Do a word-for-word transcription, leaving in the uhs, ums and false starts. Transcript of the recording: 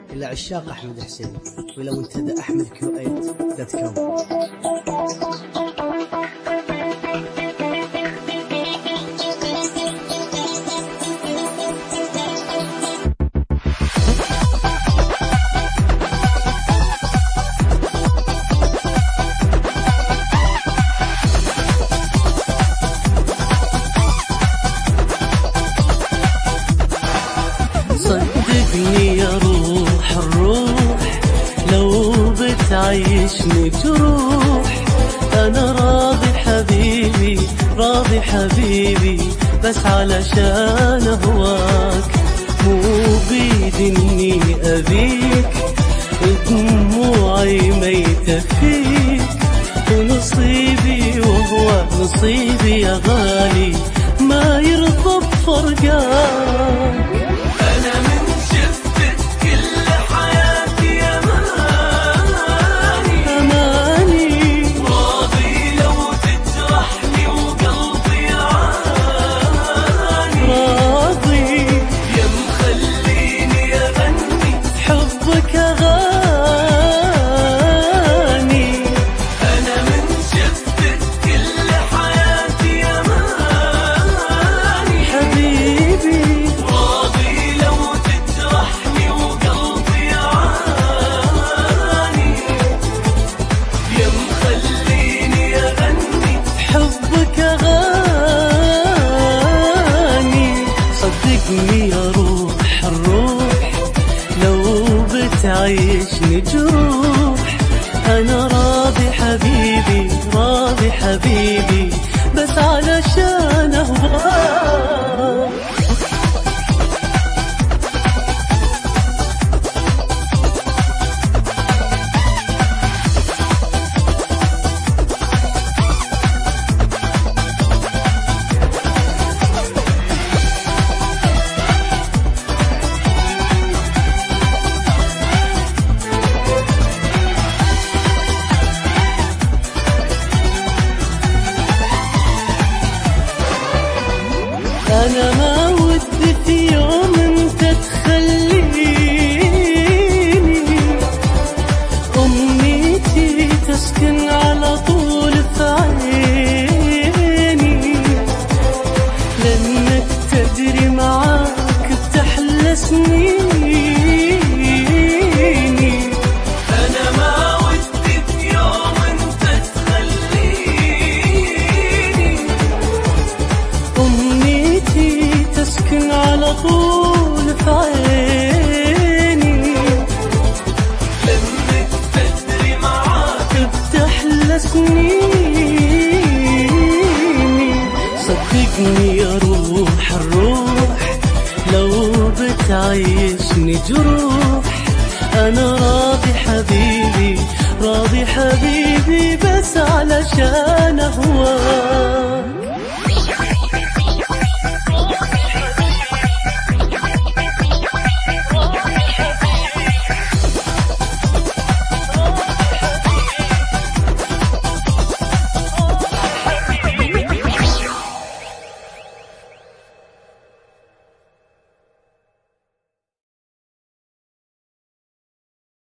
إلى عشاق أحمد حسين وإلى منتدى أحمد كيو ثمانية دوت كوم. صدقني يا روح الروح لو بتعيشني جروح، أنا راضي حبيبي راضي حبيبي بس علشان أهواك، مو بيدي إني أبيك دموعي ميتة فيك، ونصيبي وهو نصيبي يا غالي ما يرضى بفرقاك. صدقني يا روح الروح لو بتعيشني جروح، أنا راضي حبيبي راضي حبيبي بس علشان أهواك. أنا ما ودي في يوم أنت تخليني، أمنيتي تسكن على طول في عيني، لأنك تدري معاك بتحلى سنيني. أنا ما ودي في يوم أنت تخليني، أمنيتي تسكن على طول في عيني، لأنك تدري معاك بتحلى سنيني. صدقني يا روح الروح لو بتعيشني جروح، أنا راضي حبيبي راضي حبيبي بس علشان أهواك.